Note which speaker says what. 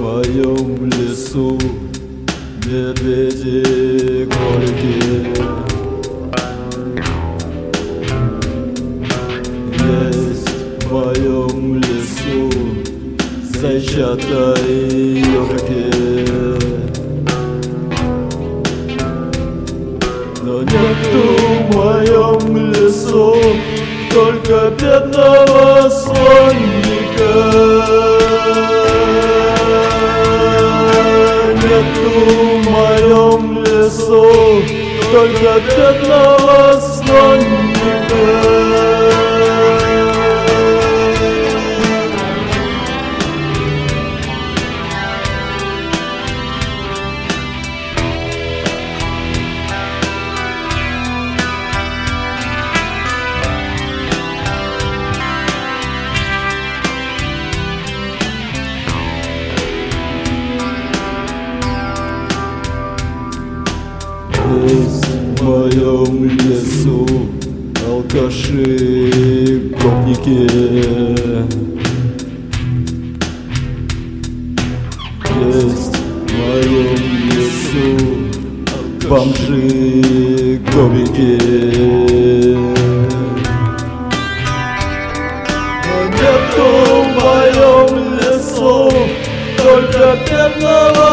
Speaker 1: моем лесу медведи кролики. Есть в моем лесу зайчата и ежики. Но нету в моем лесу только бедного слоника. Нету в моем лесу только бедного слоника. Есть в моем лесу алкаши, гопники. Есть в моем лесу бомжи, гопники. Но нету в моем лесу только бедного